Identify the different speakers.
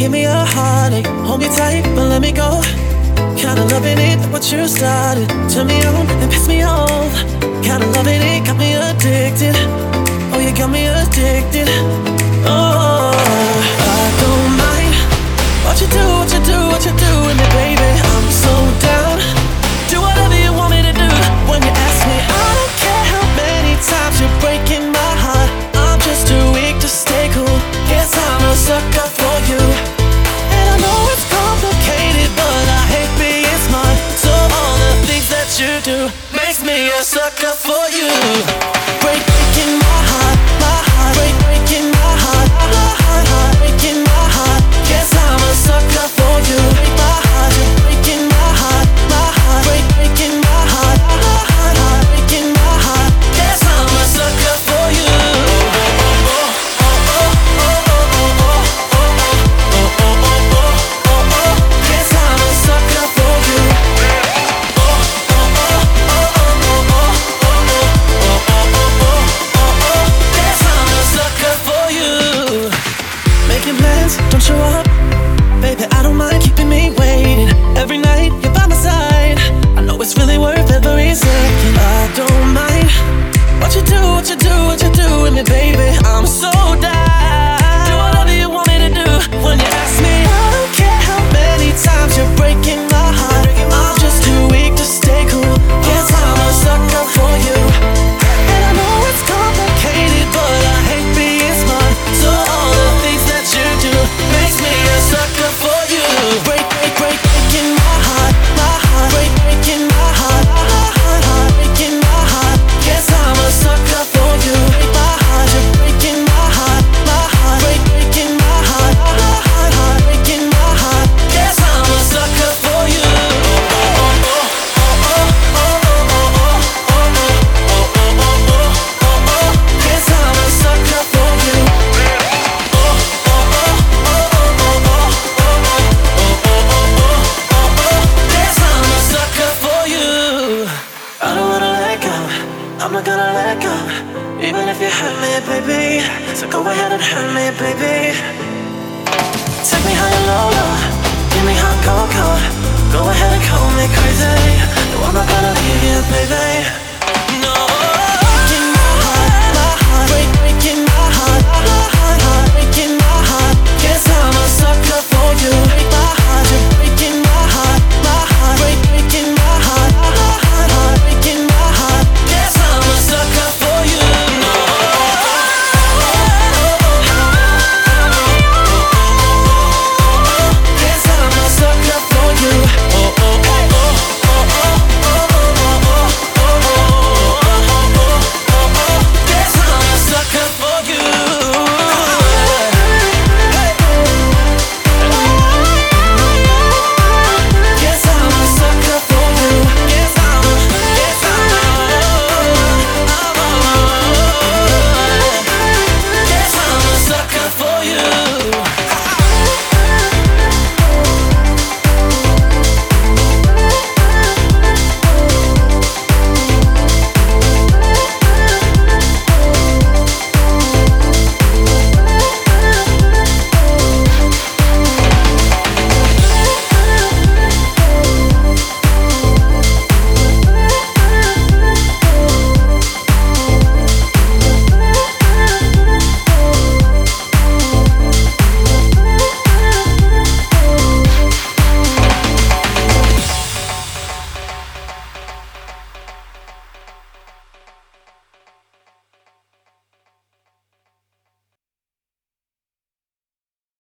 Speaker 1: give me a heartache. Hold me tight, but let me go. Kinda loving it, what you started. Turn me on and piss me off. Kinda loving it, got me addicted. Oh, you got me addicted. Oh, I don't mind what you do, what you do, what you do with me, baby. I'm so down. Do whatever you want me to do. When you ask me, I don't care how many times you're breaking my heart. I'm just too weak to stay cool. Guess I'm a sucker for you. And I know it's complicated, but I hate being smart. So all the things that you do makes me a sucker for you. Breaking my heart, breaking my heart, breaking my heart. Guess I'm a sucker for you. My heart, breaking my heart, breaking my heart, breaking my heart. Guess I'm a sucker for you. Guess I'm a sucker for you. Guess I'm a sucker for you. Making plans, don't show up. Baby, I don't mind keeping me waiting. Every night, you're by my side. I know it's really worth every second. I don't mind what you do, what you do, what you do with me, baby. I'm so down. Do whatever you want me to do. When you ask me, I don't care how many times you're breaking my heart. I'm just too weak to stay cool. Guess I'm a sucker for you. And I know it's complicated, but I hate being smart. So all the things that you do makes me a sucker for you. Breaking my heart, breaking my heart, breaking my heart. Guess I'm a sucker for you. My heart, you're breaking my heart, breaking my heart, breaking my heart. Guess I'm a sucker for you. Guess I'm a sucker for you. Guess I'm a sucker for you. I don't wanna let go, I'm not gonna let go. Even if you hurt me, baby. So go ahead and hurt me, baby. Take me higher, lower, give me hot cocoa. Go ahead and call me crazy. No, I'm not gonna leave you, baby.